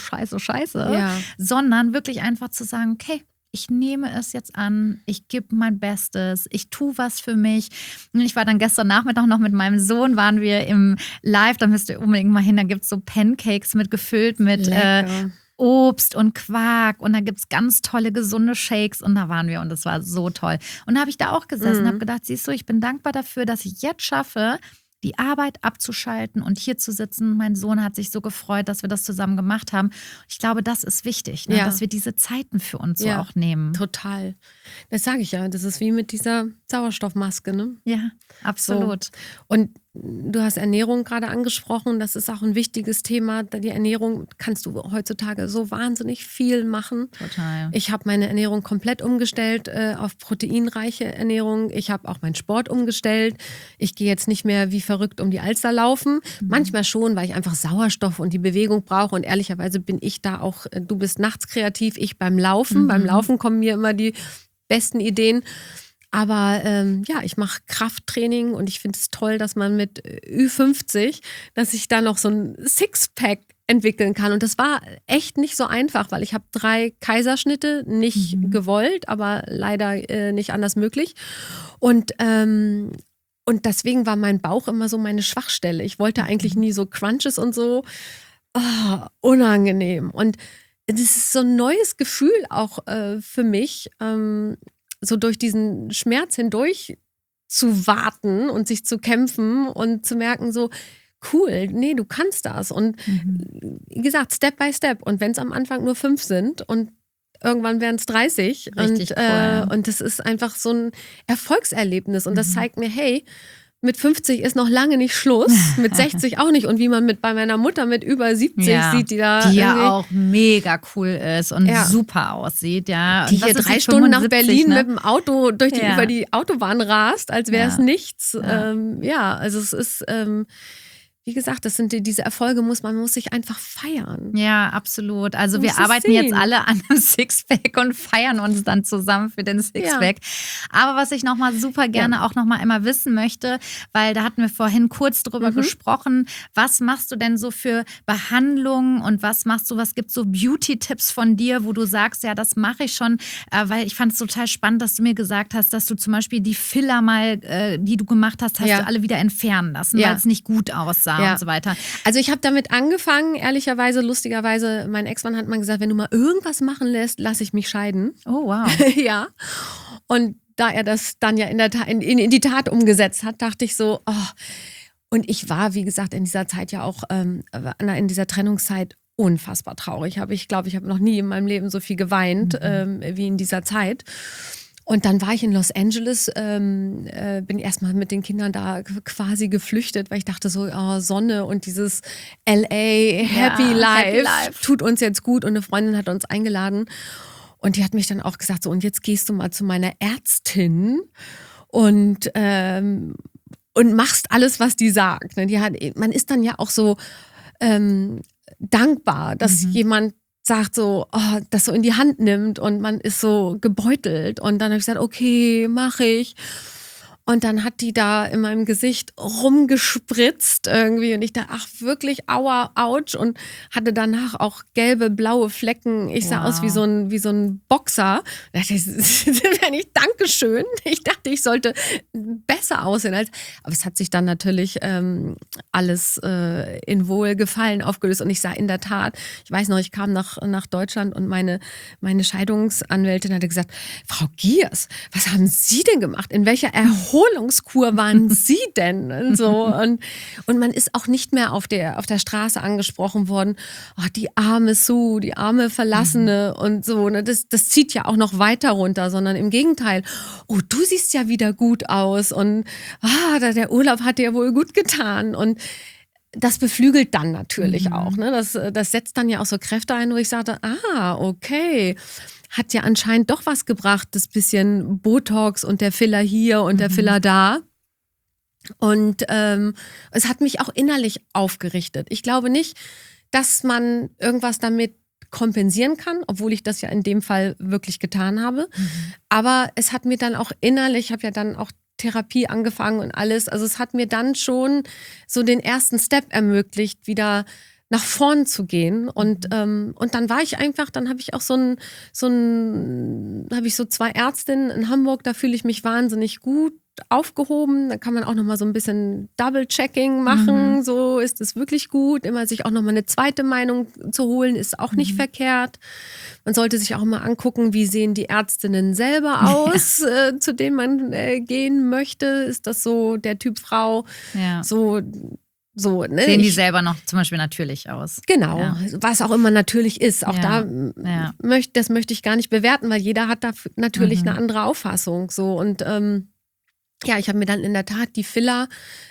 Speaker 1: sondern wirklich einfach zu sagen, okay, ich nehme es jetzt an, ich gebe mein Bestes, ich tue was für mich. Und ich war dann gestern Nachmittag noch mit meinem Sohn, waren wir im Live, da müsst ihr unbedingt mal hin, da gibt es so Pancakes gefüllt mit Obst und Quark und da gibt es ganz tolle, gesunde Shakes und da waren wir und das war so toll. Und da habe ich da auch gesessen und habe gedacht, siehst du, ich bin dankbar dafür, dass ich jetzt schaffe, die Arbeit abzuschalten und hier zu sitzen. Mein Sohn hat sich so gefreut, dass wir das zusammen gemacht haben. Ich glaube, das ist wichtig, ne? Dass wir diese Zeiten für uns so auch nehmen.
Speaker 2: Total. Das sage ich ja. Das ist wie mit dieser Sauerstoffmaske, ne?
Speaker 1: Ja, absolut.
Speaker 2: So. Und du hast Ernährung gerade angesprochen. Das ist auch ein wichtiges Thema. Die Ernährung kannst du heutzutage so wahnsinnig viel machen.
Speaker 1: Total.
Speaker 2: Ich habe meine Ernährung komplett umgestellt auf proteinreiche Ernährung. Ich habe auch meinen Sport umgestellt. Ich gehe jetzt nicht mehr wie verrückt um die Alster laufen. Manchmal schon, weil ich einfach Sauerstoff und die Bewegung brauche. Und ehrlicherweise bin ich da auch, du bist nachts kreativ, ich beim Laufen. Beim Laufen kommen mir immer die besten Ideen. Aber ich mache Krafttraining und ich finde es toll, dass man mit Ü50, dass ich da noch so ein Sixpack entwickeln kann. Und das war echt nicht so einfach, weil ich habe 3 Kaiserschnitte, nicht gewollt, aber leider nicht anders möglich. Und deswegen war mein Bauch immer so meine Schwachstelle. Ich wollte eigentlich nie so Crunches und so. Unangenehm. Und das ist so ein neues Gefühl auch für mich, so durch diesen Schmerz hindurch zu warten und sich zu kämpfen und zu merken, so cool, nee, du kannst das. Und wie gesagt, Step by Step. Und wenn es am Anfang nur 5 sind und irgendwann wären es 30.
Speaker 1: Richtig cool.
Speaker 2: Und das ist einfach so ein Erfolgserlebnis. Und das zeigt mir, hey, mit 50 ist noch lange nicht Schluss, mit 60 auch nicht. Und wie man bei meiner Mutter mit über 70 sieht, die ja
Speaker 1: auch mega cool ist und super aussieht. Ja.
Speaker 2: Die hier 3 Stunden nach Berlin mit dem Auto über die Autobahn rast, als wäre es nichts. Also es ist wie gesagt, das sind diese Erfolge, man muss sich einfach feiern.
Speaker 1: Ja, absolut. Also wir arbeiten jetzt alle an einem Sixpack und feiern uns dann zusammen für den Sixpack. Ja. Aber was ich nochmal super gerne auch nochmal einmal wissen möchte, weil da hatten wir vorhin kurz drüber gesprochen, was machst du denn so für Behandlungen und was gibt so Beauty-Tipps von dir, wo du sagst, ja, das mache ich schon, weil ich fand es total spannend, dass du mir gesagt hast, dass du zum Beispiel die Filler mal, die du gemacht hast, du alle wieder entfernen lassen, weil es nicht gut aussah. Und so weiter.
Speaker 2: Also ich habe damit angefangen, ehrlicherweise, lustigerweise, mein Ex-Mann hat mal gesagt, wenn du mal irgendwas machen lässt, lasse ich mich scheiden.
Speaker 1: Oh, wow.
Speaker 2: Ja. Und da er das dann ja in die Tat umgesetzt hat, dachte ich so, oh. Und ich war, wie gesagt, in dieser Zeit ja auch, in dieser Trennungszeit unfassbar traurig. Ich glaube, ich habe noch nie in meinem Leben so viel geweint wie in dieser Zeit. Und dann war ich in Los Angeles, bin erstmal mit den Kindern da quasi geflüchtet, weil ich dachte so, Sonne und dieses LA, Happy Life tut uns jetzt gut. Und eine Freundin hat uns eingeladen und die hat mich dann auch gesagt, so, und jetzt gehst du mal zu meiner Ärztin und machst alles, was die sagt. Man ist dann ja auch so dankbar, dass jemand sagt so, das so in die Hand nimmt und man ist so gebeutelt. Und dann habe ich gesagt, okay, mache ich. Und dann hat die da in meinem Gesicht rumgespritzt irgendwie und ich dachte, ach wirklich, aua, ouch, und hatte danach auch gelbe, blaue Flecken. Ich sah aus wie so ein Boxer. Da dachte ich, Dankeschön. Ich dachte, ich sollte besser aussehen. Aber es hat sich dann natürlich alles in Wohlgefallen aufgelöst und ich sah in der Tat, ich weiß noch, ich kam nach Deutschland und meine Scheidungsanwältin hatte gesagt, Frau Giers, was haben Sie denn gemacht? In welcher Erholungskur waren Sie denn? Und so. Und man ist auch nicht mehr auf der Straße angesprochen worden, die arme Sue, die arme Verlassene und so. Das zieht ja auch noch weiter runter, sondern im Gegenteil, du siehst ja wieder gut aus und der Urlaub hat dir wohl gut getan. Und das beflügelt dann natürlich auch. Ne? Das setzt dann ja auch so Kräfte ein, wo ich sagte, okay, hat ja anscheinend doch was gebracht, das bisschen Botox und der Filler hier und der Filler da. Und es hat mich auch innerlich aufgerichtet. Ich glaube nicht, dass man irgendwas damit kompensieren kann, obwohl ich das ja in dem Fall wirklich getan habe. Aber es hat mir dann auch innerlich, ich habe ja dann auch Therapie angefangen und alles, also es hat mir dann schon so den ersten Step ermöglicht, wieder nach vorn zu gehen und dann war ich einfach, dann habe ich auch habe ich so 2 Ärztinnen in Hamburg, da fühle ich mich wahnsinnig gut aufgehoben, da kann man auch nochmal so ein bisschen Double-Checking machen, so ist es wirklich gut, immer sich auch nochmal eine zweite Meinung zu holen, ist auch nicht verkehrt. Man sollte sich auch mal angucken, wie sehen die Ärztinnen selber aus, zu denen man gehen möchte, ist das so der Typ Frau, So, ne?
Speaker 1: Sehen die selber noch zum Beispiel natürlich aus.
Speaker 2: Genau, was auch immer natürlich ist. Auch das möchte ich gar nicht bewerten, weil jeder hat da natürlich eine andere Auffassung. So. Und ich habe mir dann in der Tat die Filler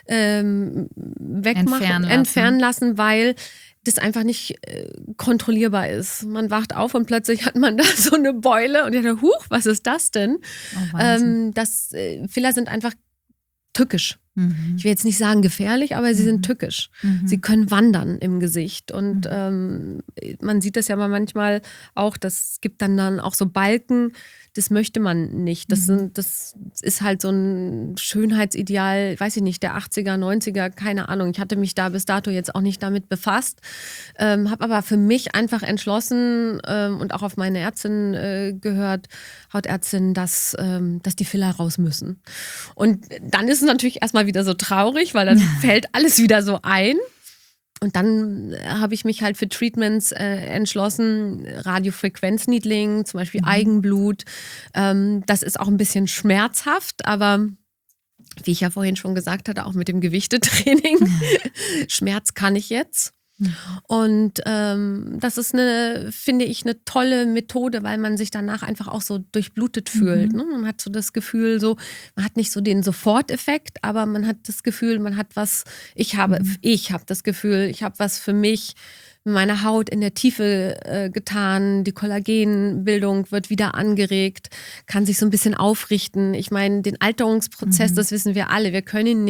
Speaker 2: entfernen lassen, weil das einfach nicht kontrollierbar ist. Man wacht auf und plötzlich hat man da so eine Beule und ich dachte, was ist das denn? Filler sind einfach tückisch. Ich will jetzt nicht sagen gefährlich, aber sie sind tückisch. Sie können wandern im Gesicht und man sieht das ja manchmal auch, das gibt dann auch so Balken, das möchte man nicht. Das ist halt so ein Schönheitsideal, weiß ich nicht, der 80er, 90er, keine Ahnung. Ich hatte mich da bis dato jetzt auch nicht damit befasst, habe aber für mich einfach entschlossen und auch auf meine Ärztin gehört, Hautärztin, dass die Filler raus müssen. Und dann ist es natürlich erstmal wieder so traurig, weil dann fällt alles wieder so ein. Und dann habe ich mich halt für Treatments entschlossen, Radiofrequenzneedling, zum Beispiel Eigenblut. Das ist auch ein bisschen schmerzhaft, aber wie ich ja vorhin schon gesagt hatte, auch mit dem Gewichtetraining, Schmerz kann ich jetzt. Und das ist finde ich, eine tolle Methode, weil man sich danach einfach auch so durchblutet fühlt. Ne? Man hat so das Gefühl, man hat nicht so den Soforteffekt, aber man hat das Gefühl, man hat was, ich habe das Gefühl, ich habe was für mich, meine Haut in der Tiefe getan, die Kollagenbildung wird wieder angeregt, kann sich so ein bisschen aufrichten. Ich meine, den Alterungsprozess, das wissen wir alle, wir können ihn nicht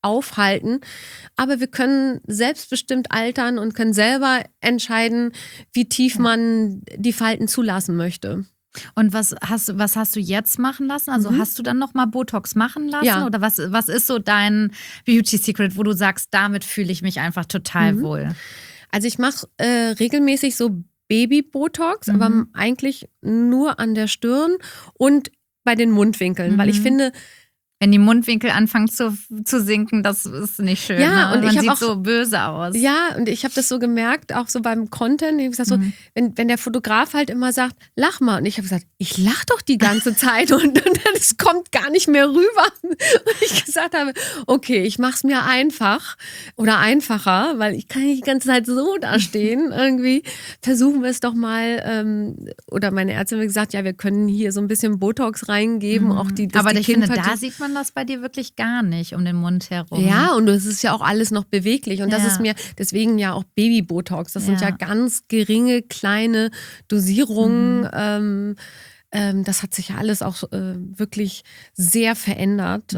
Speaker 2: aufhalten. Aber wir können selbstbestimmt altern und können selber entscheiden, wie tief man die Falten zulassen möchte.
Speaker 1: Und was hast du jetzt machen lassen? Also hast du dann nochmal Botox machen lassen?
Speaker 2: Ja.
Speaker 1: Oder was ist so dein Beauty Secret, wo du sagst, damit fühle ich mich einfach total wohl?
Speaker 2: Also ich mache regelmäßig so Baby-Botox, aber eigentlich nur an der Stirn und bei den Mundwinkeln, weil ich finde,
Speaker 1: wenn die Mundwinkel anfangen zu sinken, das ist nicht schön.
Speaker 2: Ja,
Speaker 1: ne?
Speaker 2: und
Speaker 1: Man
Speaker 2: ich
Speaker 1: sieht
Speaker 2: auch
Speaker 1: so böse aus.
Speaker 2: Ja, und ich habe das so gemerkt, auch so beim Content. Ich hab gesagt, so, wenn der Fotograf halt immer sagt, lach mal. Und ich habe gesagt, ich lach doch die ganze Zeit und es kommt gar nicht mehr rüber. Und ich gesagt habe, okay, ich mach's mir einfach oder einfacher, weil ich kann nicht die ganze Zeit so da stehen. Irgendwie versuchen wir es doch mal. Oder meine Ärztin hat gesagt, ja, wir können hier so ein bisschen Botox reingeben. Auch
Speaker 1: Aber ich finde,
Speaker 2: Kindpartie-
Speaker 1: da sieht man das bei dir wirklich gar nicht um den Mund herum.
Speaker 2: Ja, und es ist ja auch alles noch beweglich. Und das
Speaker 1: Ja.
Speaker 2: ist mir deswegen ja auch Baby-Botox. Das sind ja ganz geringe, kleine Dosierungen. Das hat sich ja alles auch wirklich sehr verändert.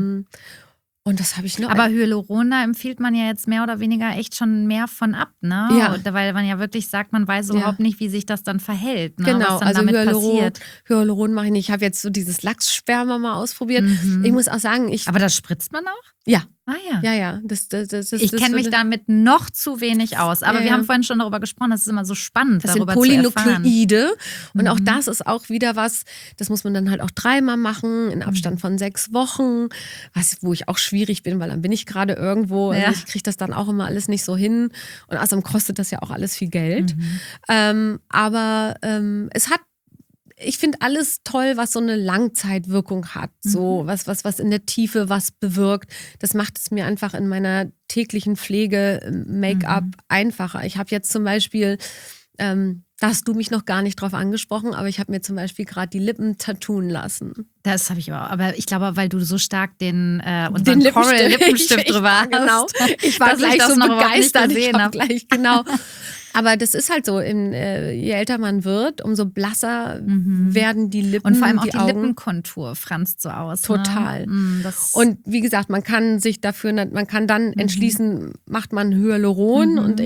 Speaker 2: Und das habe ich noch.
Speaker 1: Aber Hyaluron, da empfiehlt man ja jetzt mehr oder weniger echt schon mehr von ab, ne?
Speaker 2: Ja.
Speaker 1: Weil man ja wirklich sagt, man weiß überhaupt nicht, wie sich das dann verhält, ne?
Speaker 2: Genau,
Speaker 1: Was dann
Speaker 2: also
Speaker 1: damit passiert.
Speaker 2: Hyaluron mache ich nicht. Ich habe jetzt so dieses Lachssperma mal ausprobiert. Ich muss auch sagen,
Speaker 1: Aber das spritzt man auch?
Speaker 2: Ja.
Speaker 1: Ah ja.
Speaker 2: Ja, ja. Das
Speaker 1: Ich kenne mich damit noch zu wenig aus. Aber wir
Speaker 2: Ja.
Speaker 1: haben vorhin schon darüber gesprochen, das ist immer so spannend,
Speaker 2: Das sind
Speaker 1: darüber zu erfahren.
Speaker 2: Polynukleide. Und auch das ist auch wieder was, das muss man dann halt auch 3-mal machen, in Abstand von 6 Wochen. Wo ich auch schwierig bin, weil dann bin ich gerade irgendwo.
Speaker 1: Ja.
Speaker 2: Also ich kriege das dann auch immer alles nicht so hin. Und außerdem kostet das ja auch alles viel Geld. Aber es hat, ich finde alles toll, was so eine Langzeitwirkung hat. So was in der Tiefe was bewirkt. Das macht es mir einfach in meiner täglichen Pflege, Make-up einfacher. Ich habe jetzt zum Beispiel, da hast du mich noch gar nicht drauf angesprochen, aber ich habe mir zum Beispiel gerade die Lippen tattooen lassen.
Speaker 1: Das habe ich aber ich glaube, weil du so stark den
Speaker 2: Lippenstift.
Speaker 1: Coral-Lippenstift drüber hast.
Speaker 2: Genau. Ich war
Speaker 1: dass
Speaker 2: gleich
Speaker 1: das
Speaker 2: so
Speaker 1: noch überhaupt nicht
Speaker 2: begeistert.
Speaker 1: gesehen hab.
Speaker 2: Genau. Aber das ist halt so, je älter man wird, umso blasser werden die Lippen.
Speaker 1: Und vor allem auch die
Speaker 2: Augen.
Speaker 1: Lippenkontur franzt so aus.
Speaker 2: Total.
Speaker 1: Ne?
Speaker 2: Und wie gesagt, man kann dann entschließen, macht man Hyaluron und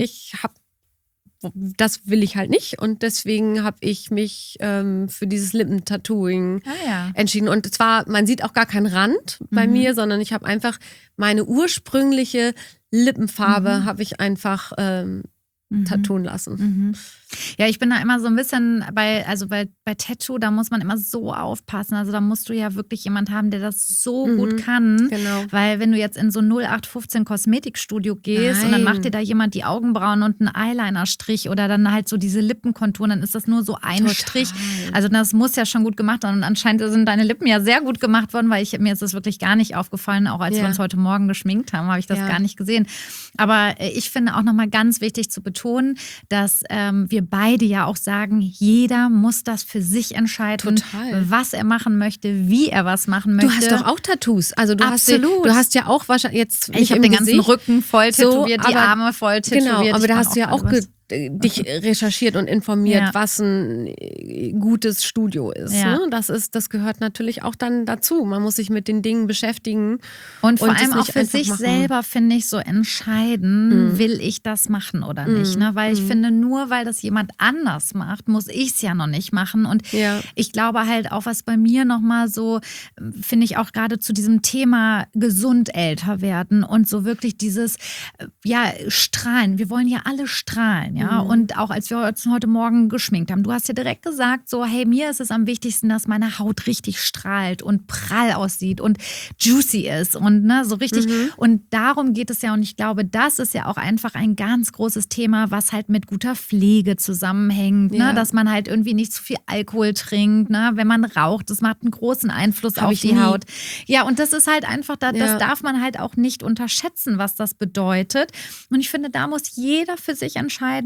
Speaker 2: das will ich halt nicht. Und deswegen habe ich mich für dieses Lippentattooing entschieden. Und zwar, man sieht auch gar keinen Rand bei mir, sondern ich habe einfach meine ursprüngliche Lippenfarbe habe ich einfach tattooen lassen.
Speaker 1: Ja, ich bin da immer so ein bisschen bei Tattoo, da muss man immer so aufpassen. Also da musst du ja wirklich jemand haben, der das so gut kann.
Speaker 2: Genau.
Speaker 1: Weil wenn du jetzt in so ein 0815 Kosmetikstudio gehst und dann macht dir da jemand die Augenbrauen und einen Eyeliner-Strich oder dann halt so diese Lippenkonturen, dann ist das nur so ein Strich. Also das muss ja schon gut gemacht werden. Und anscheinend sind deine Lippen ja sehr gut gemacht worden, weil mir ist das wirklich gar nicht aufgefallen. Auch als wir uns heute Morgen geschminkt haben, habe ich das gar nicht gesehen. Aber ich finde auch nochmal ganz wichtig zu betonen, dass wir beide ja auch sagen, jeder muss das für sich entscheiden, was er machen möchte, wie er was machen möchte.
Speaker 2: Du hast doch auch Tattoos. Also du hast ja auch wahrscheinlich jetzt nicht
Speaker 1: ich habe den ganzen Rücken voll tätowiert, die Arme voll tätowiert.
Speaker 2: Genau, aber da hast du ja auch dich recherchiert und informiert, was ein gutes Studio ist.
Speaker 1: Ja.
Speaker 2: Ne? Das gehört natürlich auch dann dazu. Man muss sich mit den Dingen beschäftigen.
Speaker 1: Und vor allem auch für sich selber, finde ich, so entscheiden, will ich das machen oder nicht. Ne? Weil ich finde, nur weil das jemand anders macht, muss ich es ja noch nicht machen. Und ich glaube halt auch, was bei mir nochmal so, finde ich auch gerade zu diesem Thema gesund älter werden und so wirklich dieses, Strahlen. Wir wollen ja alle strahlen, ja. Und auch als wir uns heute Morgen geschminkt haben, du hast ja direkt gesagt, so, hey, mir ist es am wichtigsten, dass meine Haut richtig strahlt und prall aussieht und juicy ist und ne, so richtig. Und darum geht es ja. Und ich glaube, das ist ja auch einfach ein ganz großes Thema, was halt mit guter Pflege zusammenhängt, ne? Dass man halt irgendwie nicht zu viel Alkohol trinkt, ne? Wenn man raucht, das macht einen großen Einfluss auf die Haut. Ja, und das ist halt einfach, das darf man halt auch nicht unterschätzen, was das bedeutet. Und ich finde, da muss jeder für sich entscheiden,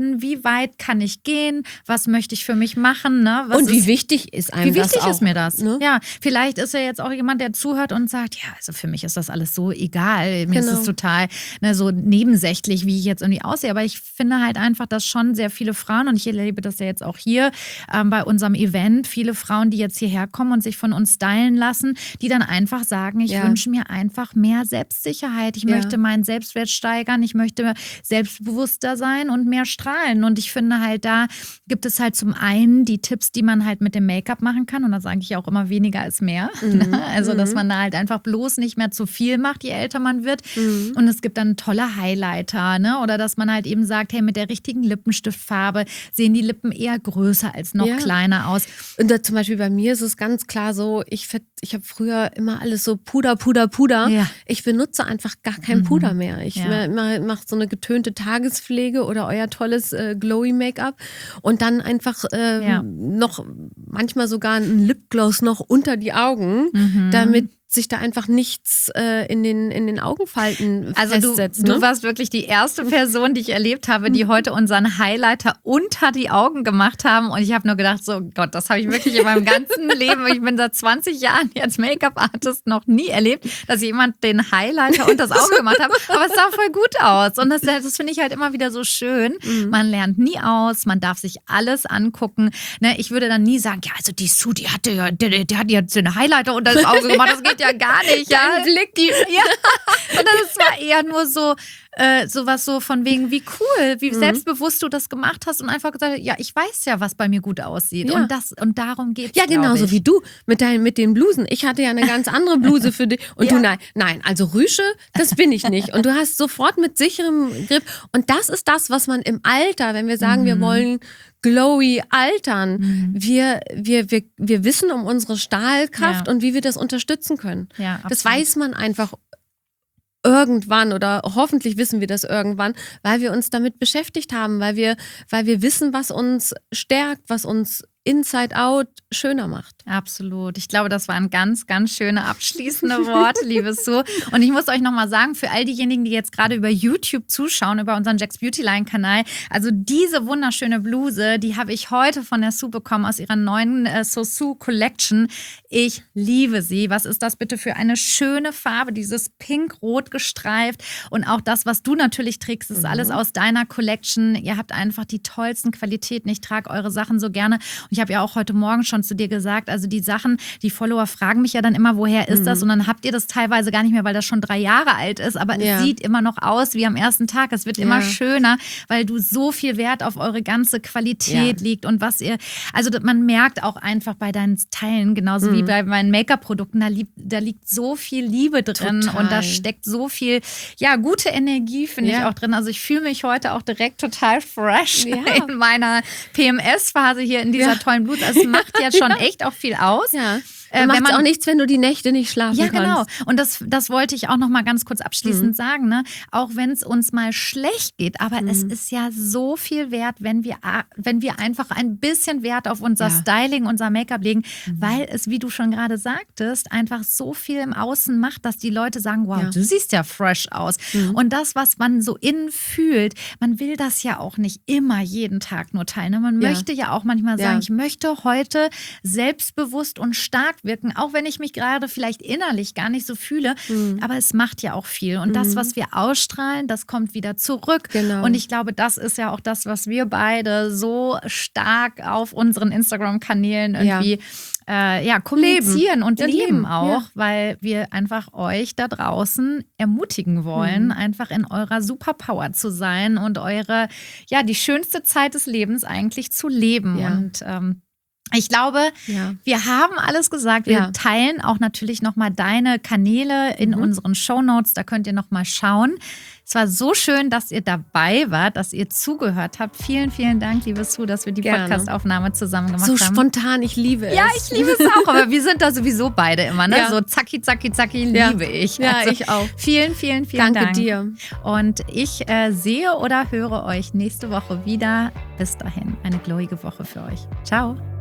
Speaker 1: finden, wie weit kann ich gehen, was möchte ich für mich machen. Ne?
Speaker 2: Und wie wichtig ist einem das auch?
Speaker 1: Wie wichtig ist mir das?
Speaker 2: Ne?
Speaker 1: Ja, vielleicht ist ja jetzt auch jemand, der zuhört und sagt, ja, also für mich ist das alles so egal. Mir ist es total so nebensächlich, wie ich jetzt irgendwie aussehe. Aber ich finde halt einfach, dass schon sehr viele Frauen, und ich erlebe das ja jetzt auch hier bei unserem Event, viele Frauen, die jetzt hierher kommen und sich von uns stylen lassen, die dann einfach sagen, ich wünsche mir einfach mehr Selbstsicherheit. Ich möchte meinen Selbstwert steigern. Ich möchte selbstbewusster sein und mehr strahlen. Und ich finde halt, da gibt es halt zum einen die Tipps, die man halt mit dem Make-up machen kann. Und da sage ich auch immer, weniger ist mehr. Also, dass man da halt einfach bloß nicht mehr zu viel macht, je älter man wird. Und es gibt dann tolle Highlighter, ne? Oder dass man halt eben sagt, hey, mit der richtigen Lippenstiftfarbe sehen die Lippen eher größer als noch kleiner aus.
Speaker 2: Und da, zum Beispiel bei mir ist es ganz klar so, ich habe früher immer alles so Puder. Ja. Ich benutze einfach gar kein Puder mehr. Ich mache so eine getönte Tagespflege oder euer tolles Glowy Make-up und dann einfach noch manchmal sogar ein Lipgloss noch unter die Augen, damit sich da einfach nichts in den Augenfalten festsetzt.
Speaker 1: Du warst wirklich die erste Person, die ich erlebt habe, die heute unseren Highlighter unter die Augen gemacht haben. Und ich habe nur gedacht, so Gott, das habe ich wirklich in meinem ganzen Leben, ich bin seit 20 Jahren jetzt Make-up-Artist, noch nie erlebt, dass jemand den Highlighter unter das Auge gemacht hat. Aber es sah voll gut aus. Und das finde ich halt immer wieder so schön. Man lernt nie aus, man darf sich alles angucken. Ne, ich würde dann nie sagen, ja, also die Sue, die hat jetzt den Highlighter unter das Auge gemacht, das geht ja gar nicht. Ja, Blick, Und das war eher nur so sowas so von wegen, wie cool, wie selbstbewusst du das gemacht hast und einfach gesagt, ja, ich weiß ja, was bei mir gut aussieht. Ja. Und darum geht's.
Speaker 2: Ja, genauso wie du mit den Blusen. Ich hatte ja eine ganz andere Bluse für dich. Und du, nein, also Rüsche, das bin ich nicht. Und du hast sofort mit sicherem Griff. Und das ist das, was man im Alter, wenn wir sagen, wir wollen glowy altern. Wir wissen um unsere Stahlkraft und wie wir das unterstützen können.
Speaker 1: Ja,
Speaker 2: das weiß man einfach irgendwann oder hoffentlich wissen wir das irgendwann, weil wir uns damit beschäftigt haben, weil wir wissen, was uns stärkt, was uns Inside Out schöner macht.
Speaker 1: Absolut. Ich glaube, das waren ganz, ganz schöne abschließende Worte, liebe Sue. Und ich muss euch nochmal sagen, für all diejenigen, die jetzt gerade über YouTube zuschauen, über unseren Jack's Beautyline-Kanal, also diese wunderschöne Bluse, die habe ich heute von der Sue bekommen aus ihrer neuen Sue Collection. Ich liebe sie. Was ist das bitte für eine schöne Farbe? Dieses pink-rot gestreift. Und auch das, was du natürlich trägst, ist alles aus deiner Collection. Ihr habt einfach die tollsten Qualitäten. Ich trage eure Sachen so gerne. Und ich habe ja auch heute Morgen schon zu dir gesagt, also die Sachen, die Follower fragen mich ja dann immer, woher ist das? Und dann habt ihr das teilweise gar nicht mehr, weil das schon 3 Jahre alt ist. Aber es sieht immer noch aus wie am ersten Tag. Es wird immer schöner, weil du so viel Wert auf eure ganze Qualität liegt. Und was ihr, also man merkt auch einfach bei deinen Teilen, genauso wie bei meinen Make-up-Produkten, da liegt so viel Liebe drin.
Speaker 2: Total.
Speaker 1: Und da steckt so viel, gute Energie, finde ich auch drin. Also ich fühle mich heute auch direkt total fresh in meiner PMS-Phase hier in dieser tollen Blut. Also es macht ja schon echt auch viel aus.
Speaker 2: Ja. Macht auch nichts, wenn du die Nächte nicht schlafen kannst. Ja, genau.
Speaker 1: Und das wollte ich auch noch mal ganz kurz abschließend sagen. Ne? Auch wenn es uns mal schlecht geht, aber es ist ja so viel wert, wenn wir einfach ein bisschen Wert auf unser Styling, unser Make-up legen, weil es, wie du schon gerade sagtest, einfach so viel im Außen macht, dass die Leute sagen, wow, du siehst ja fresh aus. Und das, was man so innen fühlt, man will das ja auch nicht immer jeden Tag nur teilen. Ne? Man möchte ja auch manchmal sagen, ich möchte heute selbstbewusst und stark wirken, auch wenn ich mich gerade vielleicht innerlich gar nicht so fühle, aber es macht ja auch viel. Und das, was wir ausstrahlen, das kommt wieder zurück.
Speaker 2: Genau.
Speaker 1: Und ich glaube, das ist ja auch das, was wir beide so stark auf unseren Instagram-Kanälen irgendwie kommunizieren und leben auch, weil wir einfach euch da draußen ermutigen wollen, einfach in eurer Superpower zu sein und die schönste Zeit des Lebens eigentlich zu leben.
Speaker 2: Ja.
Speaker 1: Und ich glaube, wir haben alles gesagt. Wir teilen auch natürlich nochmal deine Kanäle in unseren Shownotes. Da könnt ihr nochmal schauen. Es war so schön, dass ihr dabei wart, dass ihr zugehört habt. Vielen, vielen Dank, liebe Sue, dass wir die Podcast-Aufnahme zusammen gemacht haben.
Speaker 2: So spontan, ich liebe es.
Speaker 1: Ja, ich liebe es auch. Aber wir sind da sowieso beide immer, ne? So zacki, zacki, zacki, liebe ich.
Speaker 2: Ja, also, ich auch.
Speaker 1: Vielen, vielen, vielen Dank.
Speaker 2: Danke dir.
Speaker 1: Und ich sehe oder höre euch nächste Woche wieder. Bis dahin, eine glowige Woche für euch. Ciao.